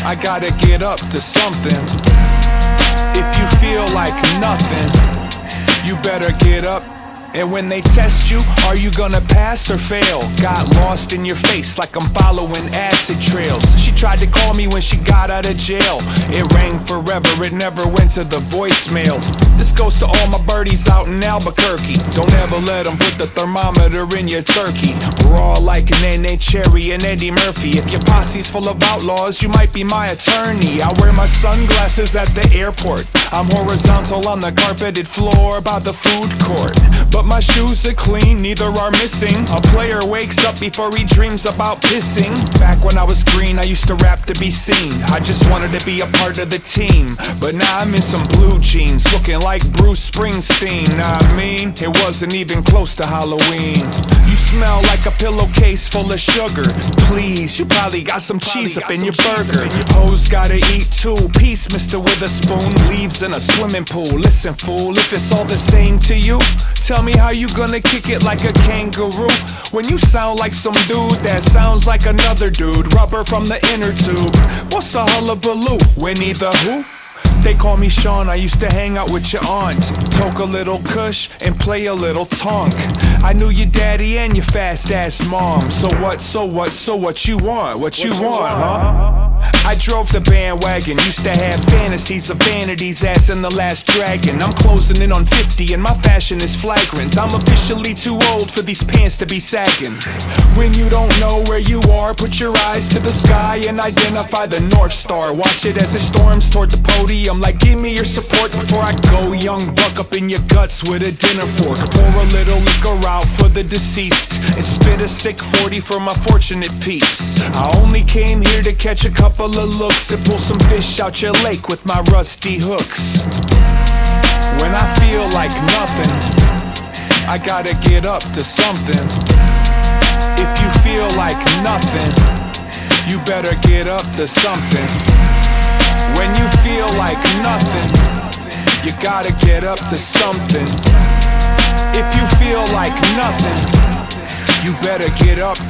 I gotta get up to something. If you feel like nothing, you better get up. And when they test you, are you gonna pass or fail? Got lost in your face like I'm following acid trails. She tried to call me when she got out of jail. It rang forever, it never went to the voicemail. This goes to all my birdies out in Albuquerque. Don't ever let them put the thermometer in your turkey. We're all like an N.A. Cherry and Eddie Murphy. If your posse's full of outlaws, you might be my attorney. I wear my sunglasses at the airport. I'm horizontal on the carpeted floor by the food court. But my shoes are clean, neither are missing. A player wakes up before he dreams about pissing. Back when I was green, I used to rap to be seen. I just wanted to be a part of the team. But now I'm in some blue jeans, looking like Bruce Springsteen. Nah, I mean, it wasn't even close to Halloween. You smell like a pillowcase full of sugar. Please, you probably got some cheese up in your burger. Hoes gotta eat too. Peace, Mr. Witherspoon. Leaves in a swimming pool. Listen, fool, if it's all the same to you, tell me how you gonna kick it like a kangaroo when you sound like some dude that sounds like another dude. Rubber from the inner tube. What's the hullabaloo? Winnie the Who? They call me Sean, I used to hang out with your aunt. Toke a little kush and play a little tonk. I knew your daddy and your fast ass mom. So what you want? What you want, huh? I drove the bandwagon, used to have fantasies of vanity's ass and the last dragon. I'm closing in on 50 and my fashion is flagrant. I'm officially too old for these pants to be sagging. When you don't know where you are, put your eyes to the sky and identify the North Star. Watch it as it storms toward the podium, like give me your support before I go. Young buck up in your guts with a dinner fork. Pour a little liquor out for the deceased and spit a sick 40 for my fortunate peeps. I only came here to catch a couple of looks and pull some fish out your lake with my rusty hooks. When I feel like nothing, I gotta get up to something. If you feel like nothing, you better get up to something. When you feel like nothing, you gotta get up to something. If you feel like nothing, you better get up